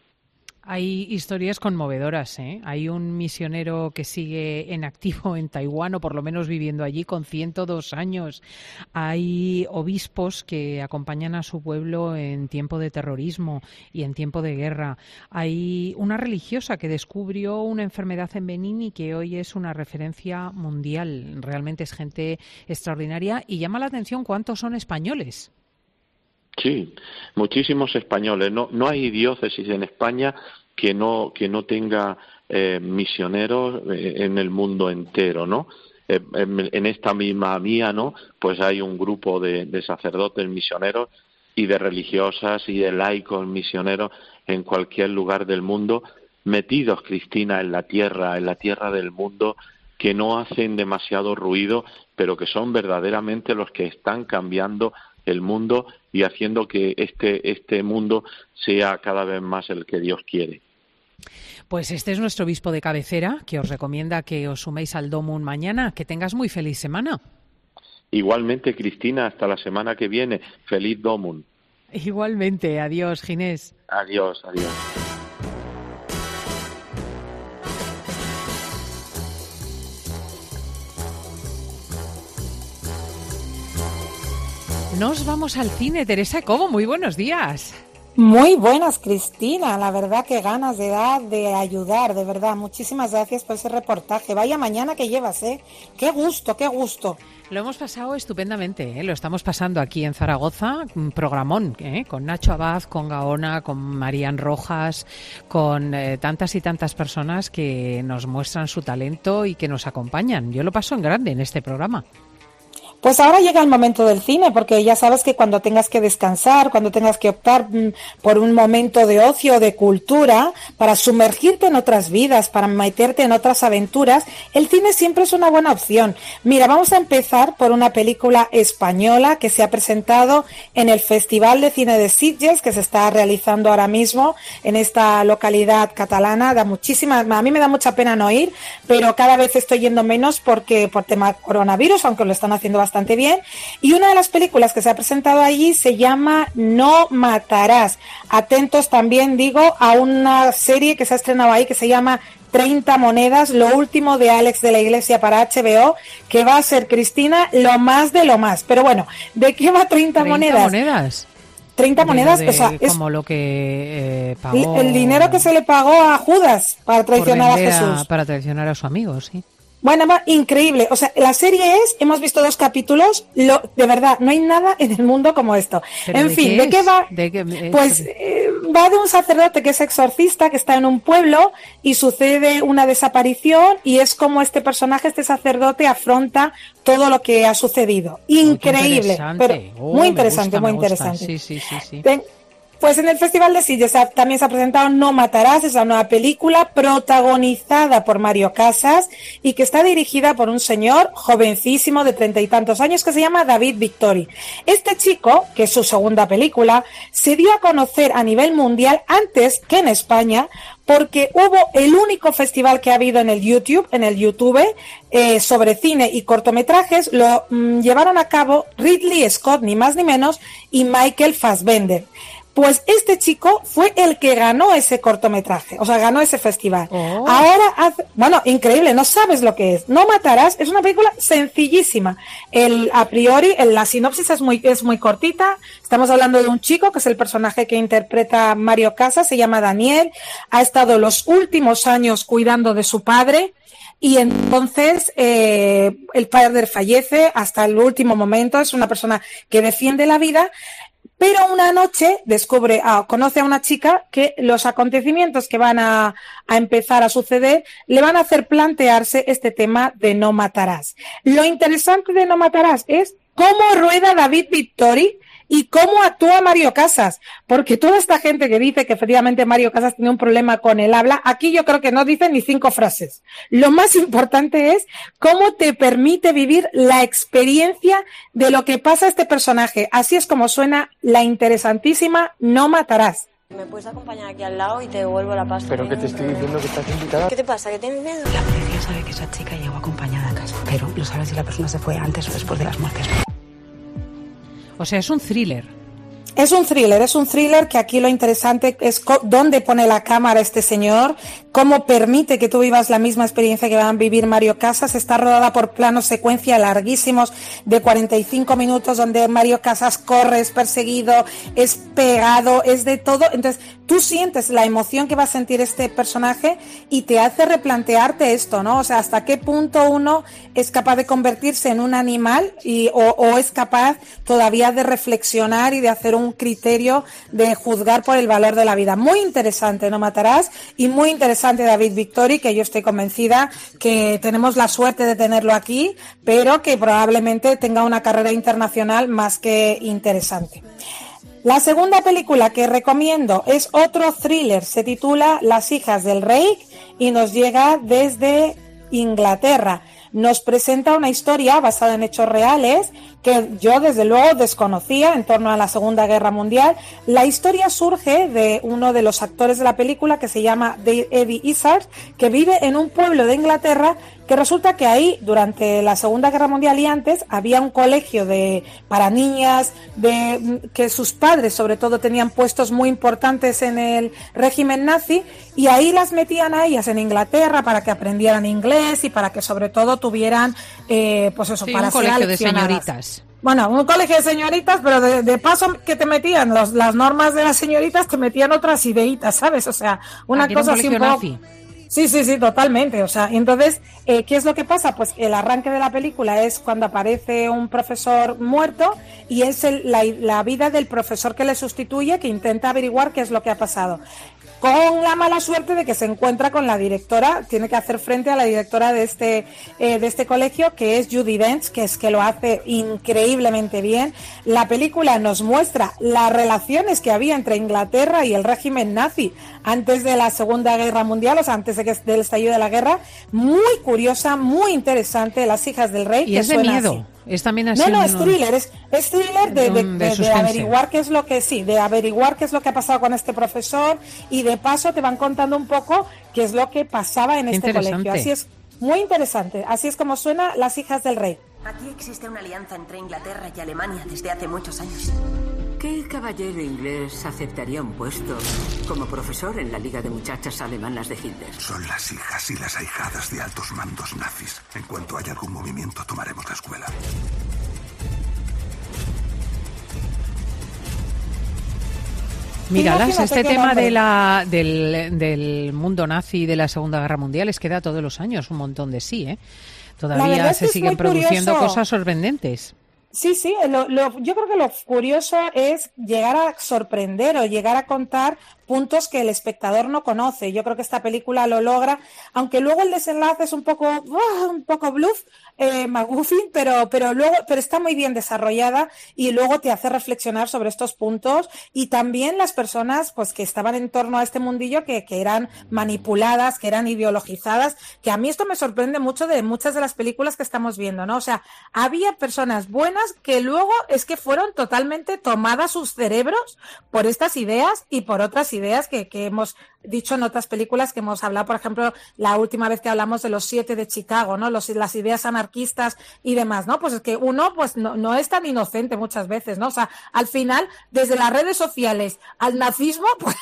Hay historias conmovedoras, ¿eh? Hay un misionero que sigue en activo en Taiwán, o por lo menos viviendo allí, con 102 años. Hay obispos que acompañan a su pueblo en tiempo de terrorismo y en tiempo de guerra. Hay una religiosa que descubrió una enfermedad en Benín y que hoy es una referencia mundial. Realmente es gente extraordinaria y llama la atención cuántos son españoles. Sí, muchísimos españoles. No hay diócesis en España que no tenga misioneros en el mundo entero, ¿no? En esta misma mía, ¿no? Pues hay un grupo de sacerdotes misioneros y de religiosas y de laicos misioneros en cualquier lugar del mundo, metidos, Cristina, en la tierra del mundo, que no hacen demasiado ruido, pero que son verdaderamente los que están cambiando el mundo y haciendo que este mundo sea cada vez más el que Dios quiere. Pues este es nuestro obispo de cabecera, que os recomienda que os suméis al Domum mañana. Que tengas muy feliz semana. Igualmente, Cristina, hasta la semana que viene. Feliz Domum. Igualmente. Adiós, Ginés. Adiós, adiós. Nos vamos al cine. Teresa Cobo, muy buenos días. Muy buenas, Cristina. La verdad que ganas de dar, de ayudar, de verdad. Muchísimas gracias por ese reportaje. Vaya mañana que llevas, ¿eh? Qué gusto, qué gusto. Lo hemos pasado estupendamente, ¿eh? Lo estamos pasando aquí en Zaragoza, un programón, ¿eh? Con Nacho Abad, con Gaona, con Marían Rojas, con tantas y tantas personas que nos muestran su talento y que nos acompañan. Yo lo paso en grande en este programa. Pues ahora llega el momento del cine, porque ya sabes que cuando tengas que descansar, cuando tengas que optar por un momento de ocio, de cultura, para sumergirte en otras vidas, para meterte en otras aventuras, el cine siempre es una buena opción. Mira, vamos a empezar por una película española que se ha presentado en el Festival de Cine de Sitges, que se está realizando ahora mismo en esta localidad catalana. A mí me da mucha pena no ir, pero cada vez estoy yendo menos porque por tema coronavirus, aunque lo están haciendo bastante bien. Y una de las películas que se ha presentado allí se llama No matarás. Atentos también, digo, a una serie que se ha estrenado ahí que se llama 30 monedas, lo último de Alex de la Iglesia para HBO, que va a ser, Cristina, lo más de lo más. Pero bueno, ¿de qué va 30 monedas? 30 monedas, o sea, es como lo que pagó, el dinero que se le pagó a Judas para traicionar a Jesús. Para traicionar a su amigo, sí. Bueno, increíble. O sea, la serie hemos visto 2 capítulos, de verdad, no hay nada en el mundo como esto. En fin, ¿de qué va? Pues va de un sacerdote que es exorcista, que está en un pueblo y sucede una desaparición y es como este personaje, este sacerdote, afronta todo lo que ha sucedido. Increíble, pero muy interesante, muy interesante. Sí. Pues en el Festival de Sitges también se ha presentado No matarás, es la nueva película protagonizada por Mario Casas y que está dirigida por un señor jovencísimo de 30 y tantos años que se llama David Victori. Este chico, que es su segunda película, se dio a conocer a nivel mundial antes que en España porque hubo el único festival que ha habido en el YouTube sobre cine y cortometrajes, lo llevaron a cabo Ridley Scott, ni más ni menos, y Michael Fassbender. Pues este chico fue el que ganó ese cortometraje, o sea, ganó ese festival. Ahora, increíble, no sabes lo que es. No matarás, es una película sencillísima. A priori, la sinopsis es muy cortita. Estamos hablando de un chico, que es el personaje que interpreta Mario Casas, se llama Daniel, ha estado los últimos años cuidando de su padre, y entonces el padre fallece hasta el último momento, es una persona que defiende la vida. Pero una noche conoce a una chica que los acontecimientos que van a empezar a suceder le van a hacer plantearse este tema de no matarás. Lo interesante de No matarás es cómo rueda David Victori y cómo actúa Mario Casas, porque toda esta gente que dice que efectivamente Mario Casas tiene un problema con el habla, aquí yo creo que no dice ni 5 frases. Lo más importante es cómo te permite vivir la experiencia de lo que pasa a este personaje. Así es como suena la interesantísima No matarás. ¿Me puedes acompañar aquí al lado y te devuelvo la pasta? Pero que te estoy diciendo que estás invitada. ¿Qué te pasa? ¿Que tienes miedo? La policía sabe que esa chica llegó acompañada a casa, pero no sabe si la persona se fue antes o después de las muertes. O sea, es un thriller. Es un thriller que aquí lo interesante es dónde pone la cámara este señor, cómo permite que tú vivas la misma experiencia que van a vivir Mario Casas. Está rodada por planos secuencia larguísimos de 45 minutos donde Mario Casas corre, es perseguido, es pegado, es de todo. Entonces tú sientes la emoción que va a sentir este personaje y te hace replantearte esto, ¿no? O sea, hasta qué punto uno es capaz de convertirse en un animal o es capaz todavía de reflexionar y de hacer un criterio de juzgar por el valor de la vida. Muy interesante No matarás y muy interesante David Victori, que yo estoy convencida que tenemos la suerte de tenerlo aquí, pero que probablemente tenga una carrera internacional más que interesante. La segunda película que recomiendo es otro thriller, se titula Las hijas del rey y nos llega desde Inglaterra. nos presenta una historia basada en hechos reales que yo desde luego desconocía en torno a la Segunda Guerra Mundial. La historia surge de uno de los actores de la película, que se llama Eddie Izzard, que vive en un pueblo de Inglaterra, que resulta que ahí durante la Segunda Guerra Mundial y antes había un colegio para niñas que sus padres sobre todo tenían puestos muy importantes en el régimen nazi, y ahí las metían a ellas en Inglaterra para que aprendieran inglés y para que sobre todo tuvieran pues eso, para un colegio de señoritas. Bueno, un colegio de señoritas, pero de paso que te metían las normas de las señoritas, te metían otras ideitas, ¿sabes? O sea, una cosa así un poco nazi. Sí, totalmente. O sea, y entonces, ¿qué es lo que pasa? Pues el arranque de la película es cuando aparece un profesor muerto y es la vida del profesor que le sustituye, que intenta averiguar qué es lo que ha pasado. Con la mala suerte de que se encuentra con la directora, tiene que hacer frente a la directora de este colegio, que es Judi Dench, que lo hace increíblemente bien. La película nos muestra las relaciones que había entre Inglaterra y el régimen nazi antes de la Segunda Guerra Mundial, o sea, antes del estallido de la guerra. Muy curiosa, muy interesante, Las hijas del rey. Y es de miedo. Así. Es también así. No, es thriller, es thriller de averiguar qué es lo que ha pasado con este profesor, y de paso te van contando un poco qué es lo que pasaba en este colegio. Así es, muy interesante. Así es como suena Las hijas del rey. Aquí existe una alianza entre Inglaterra y Alemania desde hace muchos años. ¿Qué caballero inglés aceptaría un puesto como profesor en la Liga de Muchachas Alemanas de Hitler? Son las hijas y las ahijadas de altos mandos nazis. En cuanto haya algún movimiento, tomaremos la escuela. Mira, este tema del mundo nazi y de la Segunda Guerra Mundial es que da todos los años un montón de sí, ¿eh? Todavía se siguen produciendo cosas sorprendentes. Sí, yo creo que lo curioso es llegar a sorprender o llegar a contar puntos que el espectador no conoce. Yo creo que esta película lo logra, aunque luego el desenlace es un poco bluff, McGuffin, pero está muy bien desarrollada y luego te hace reflexionar sobre estos puntos, y también las personas pues que estaban en torno a este mundillo que eran manipuladas, que eran ideologizadas, que a mí esto me sorprende mucho de muchas de las películas que estamos viendo, ¿no? O sea, había personas buenas que luego es que fueron totalmente tomadas sus cerebros por estas ideas y por otras ideas que hemos dicho en otras películas que hemos hablado, por ejemplo, la última vez que hablamos de los 7 de Chicago, ¿no? Las ideas anarquistas y demás, ¿no? Pues es que uno pues no es tan inocente muchas veces, ¿no? O sea, al final, desde las redes sociales al nazismo, pues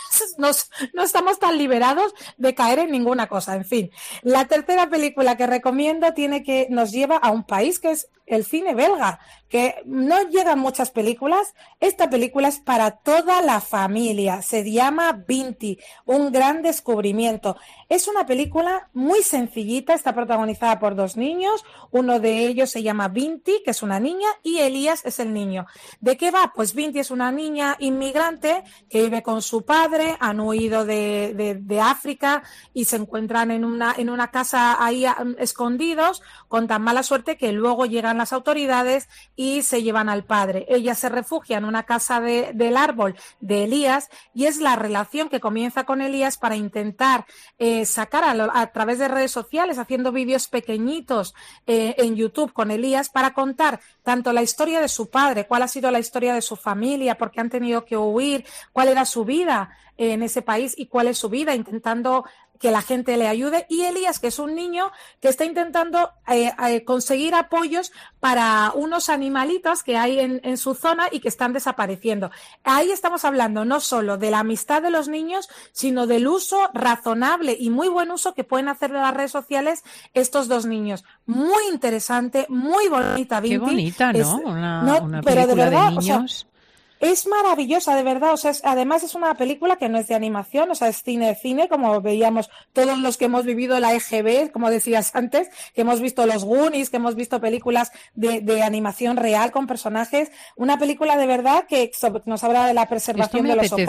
no estamos tan liberados de caer en ninguna cosa. En fin, la tercera película que recomiendo nos lleva a un país que es el cine belga, que no llegan muchas películas. Esta película es para toda la familia, se llama Vinti, un gran descubrimiento. Es una película muy sencillita, está protagonizada por 2 niños, uno de ellos se llama Vinti, que es una niña, y Elías es el niño. ¿De qué va? Pues Vinti es una niña inmigrante que vive con su padre, han huido de África y se encuentran en una casa ahí escondidos, con tan mala suerte que luego llegan las autoridades y se llevan al padre. Ella se refugia en una casa del árbol de Elías, y es la relación que comienza con Elías para intentar sacar a través de redes sociales, haciendo vídeos pequeñitos en YouTube con Elías, para contar tanto la historia de su padre, cuál ha sido la historia de su familia, por qué han tenido que huir, cuál era su vida en ese país y cuál es su vida, intentando que la gente le ayude, y Elías, que es un niño que está intentando conseguir apoyos para unos animalitos que hay en su zona y que están desapareciendo. Ahí estamos hablando no solo de la amistad de los niños, sino del uso razonable y muy buen uso que pueden hacer de las redes sociales estos 2 niños. Muy interesante, muy bonita. Vinti. Qué bonita, ¿no? Una pero película de verdad, de niños. O sea, es maravillosa, de verdad. O sea, además es una película que no es de animación, o sea, es cine, como veíamos todos los que hemos vivido la EGB, como decías antes, que hemos visto los Goonies, que hemos visto películas de animación real con personajes. Una película de verdad que nos habla de la preservación de los okapis.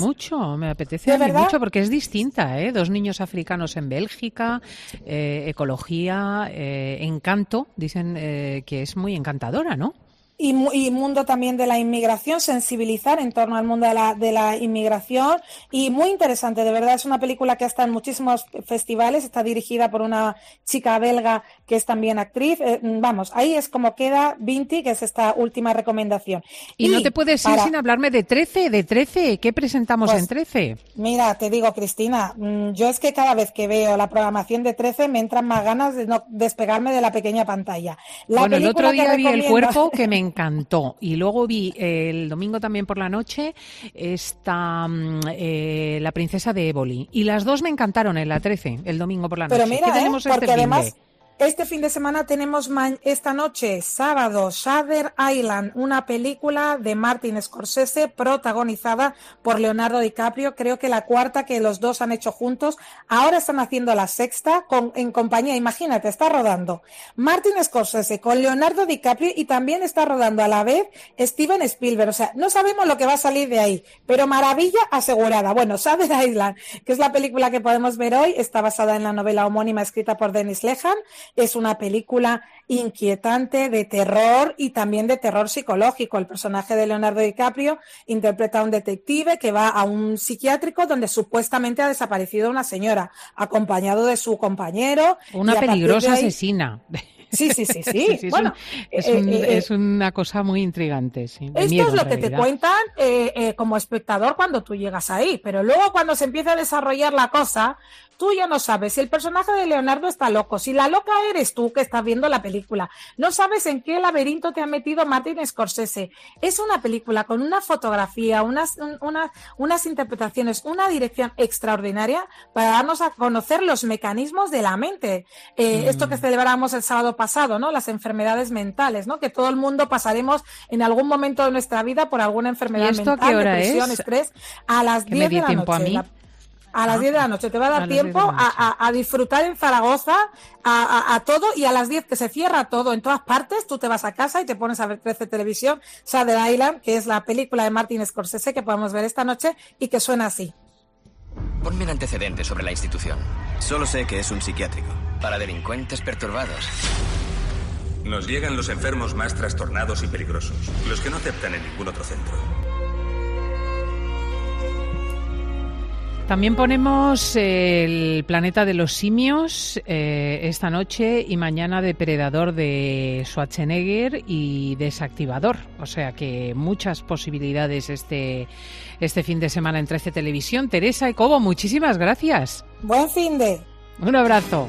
Me apetece a mí mucho porque es distinta, ¿eh? 2 niños africanos en Bélgica, ecología, encanto, dicen que es muy encantadora, ¿no? y mundo también de la inmigración, sensibilizar en torno al mundo de la inmigración, y muy interesante, de verdad. Es una película que está en muchísimos festivales, está dirigida por una chica belga que es también actriz. Vamos, ahí es como queda Vinti, que es esta última recomendación. Y no te puedes ir sin hablarme de 13, ¿qué presentamos en 13? Mira, te digo, Cristina, yo es que cada vez que veo la programación de 13 me entran más ganas de no despegarme de la pequeña pantalla. Bueno, el otro día vi El Cuerpo, que me encantó, y luego vi el domingo también por la noche La Princesa de Éboli, y las dos me encantaron en la 13, el domingo por la noche. Pero mira, ¿qué tenemos porque además este fin de semana tenemos esta noche, sábado, Shutter Island, una película de Martin Scorsese protagonizada por Leonardo DiCaprio, creo que la cuarta que los dos han hecho juntos. Ahora están haciendo la sexta en compañía, imagínate, está rodando Martin Scorsese con Leonardo DiCaprio y también está rodando a la vez Steven Spielberg. O sea, no sabemos lo que va a salir de ahí, pero maravilla asegurada. Bueno, Shutter Island, que es la película que podemos ver hoy, está basada en la novela homónima escrita por Dennis Lehane. Es una película inquietante de terror y también de terror psicológico. El personaje de Leonardo DiCaprio interpreta a un detective que va a un psiquiátrico donde supuestamente ha desaparecido una señora, acompañado de su compañero. Una peligrosa asesina. Sí. Bueno, es una cosa muy intrigante. Sí, esto miedo, es lo que te cuentan como espectador cuando tú llegas ahí, pero luego cuando se empieza a desarrollar la cosa, tú ya no sabes si el personaje de Leonardo está loco, si la loca eres tú que estás viendo la película. No sabes en qué laberinto te ha metido Martin Scorsese. Es una película con una fotografía, unas interpretaciones, una dirección extraordinaria para darnos a conocer los mecanismos de la mente. Esto que celebramos el sábado pasado, ¿no? Las enfermedades mentales, ¿no? Que todo el mundo pasaremos en algún momento de nuestra vida por alguna enfermedad mental, depresión, estrés. A las 10 de la noche. A las 10 de la noche te va a dar tiempo a disfrutar en Zaragoza a todo, y a las 10 que se cierra todo en todas partes, tú te vas a casa y te pones a ver 13 Televisión, Shutter Island, que es la película de Martin Scorsese que podemos ver esta noche y que suena así. Ponme un antecedente sobre la institución. Solo sé que es un psiquiátrico. Para delincuentes perturbados. Nos llegan los enfermos más trastornados y peligrosos, los que no aceptan en ningún otro centro. También ponemos El planeta de los simios esta noche, y mañana Depredador de Schwarzenegger y Desactivador. O sea que muchas posibilidades este fin de semana en 13 Televisión. Teresa Ecobo, muchísimas gracias. Buen fin de. Un abrazo.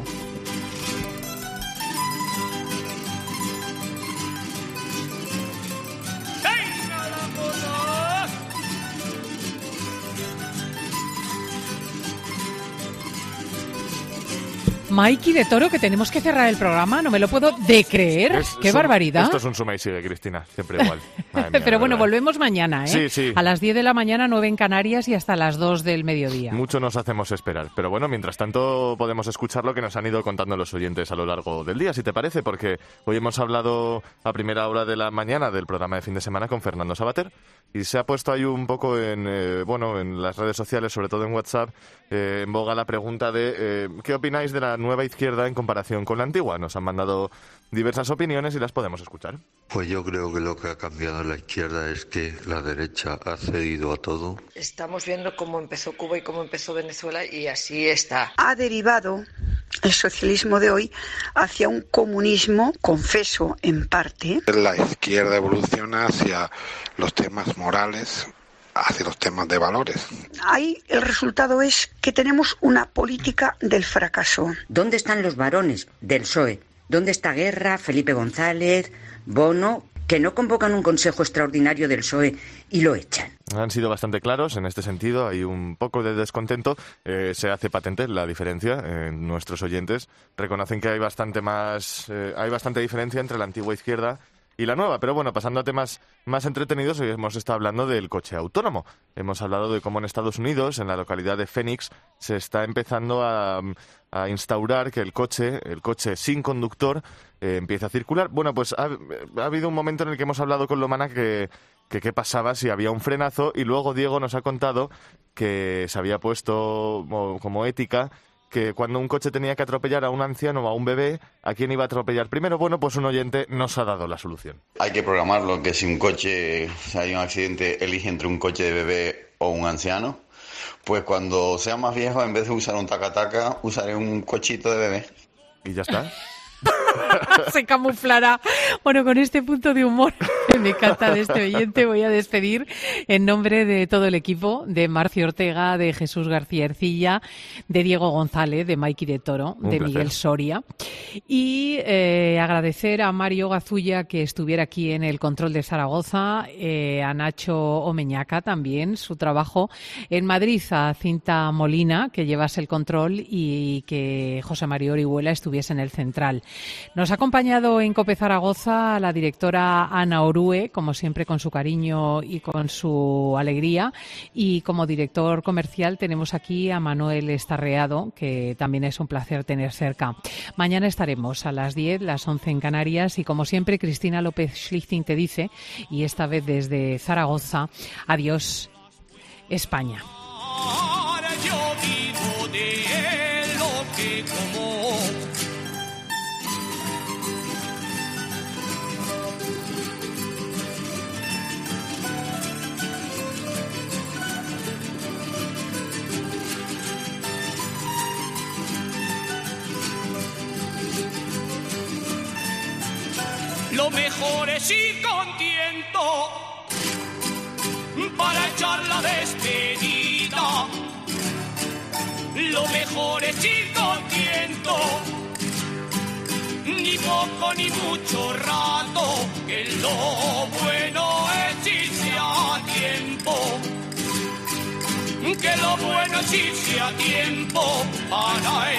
Mikey de Toro, que tenemos que cerrar el programa, no me lo puedo creer. ¡Qué barbaridad! Esto es un suma y sigue, Cristina, siempre igual. Mía, pero bueno, volvemos mañana, ¿eh? Sí. A las 10 de la mañana, 9 en Canarias, y hasta las 2 del mediodía. Mucho nos hacemos esperar. Pero bueno, mientras tanto podemos escuchar lo que nos han ido contando los oyentes a lo largo del día, si te parece, porque hoy hemos hablado a primera hora de la mañana del programa de fin de semana con Fernando Savater, y se ha puesto ahí un poco en las redes sociales, sobre todo en WhatsApp, en boga la pregunta de ¿qué opináis de la nueva izquierda en comparación con la antigua? Nos han mandado diversas opiniones y las podemos escuchar. Pues yo creo que lo que ha cambiado en la izquierda es que la derecha ha cedido a todo. Estamos viendo cómo empezó Cuba y cómo empezó Venezuela, y así está. Ha derivado el socialismo de hoy hacia un comunismo, confeso, en parte. La izquierda evoluciona hacia los temas morales, hacia los temas de valores. Ahí el resultado es que tenemos una política del fracaso. ¿Dónde están los varones del PSOE? ¿Dónde está Guerra, Felipe González, Bono, que no convocan un consejo extraordinario del PSOE y lo echan? Han sido bastante claros en este sentido, hay un poco de descontento, se hace patente la diferencia, nuestros oyentes reconocen que hay bastante diferencia entre la antigua izquierda y la nueva. Pero bueno, pasando a temas más entretenidos, hoy hemos estado hablando del coche autónomo. Hemos hablado de cómo en Estados Unidos, en la localidad de Phoenix, se está empezando a instaurar que el coche sin conductor empiece a circular. Bueno, pues ha habido un momento en el que hemos hablado con Lomana que qué pasaba si había un frenazo, y luego Diego nos ha contado que se había puesto como ética que cuando un coche tenía que atropellar a un anciano o a un bebé, ¿a quién iba a atropellar primero? Bueno, pues un oyente nos ha dado la solución. Hay que programarlo, que si un coche, si hay un accidente, elige entre un coche de bebé o un anciano. Pues cuando sea más viejo, en vez de usar un taca-taca, usaré un cochito de bebé. Y ya está. Se camuflará. Bueno, con este punto de humor que me encanta de este oyente, voy a despedir en nombre de todo el equipo, de Marcio Ortega, de Jesús García Ercilla, de Diego González, de Maiki de Toro, de Miguel Soria, y agradecer a Mario Gazulla que estuviera aquí en el control de Zaragoza, a Nacho Omeñaca también, su trabajo en Madrid, a Cinta Molina, que llevase el control, y que José María Orihuela estuviese en el central. Nos ha acompañado en COPE Zaragoza la directora Ana Orue, como siempre con su cariño y con su alegría, y como director comercial tenemos aquí a Manuel Estarreado, que también es un placer tener cerca. Mañana estaremos a las 10, las 11 en Canarias, y como siempre Cristina López Schlichting te dice, y esta vez desde Zaragoza, adiós España. Ahora yo vivo de lo que como. Lo mejor es ir contento para echar la despedida. Lo mejor es ir contento, ni poco ni mucho rato, que lo bueno es irse a tiempo. Que lo bueno es irse a tiempo para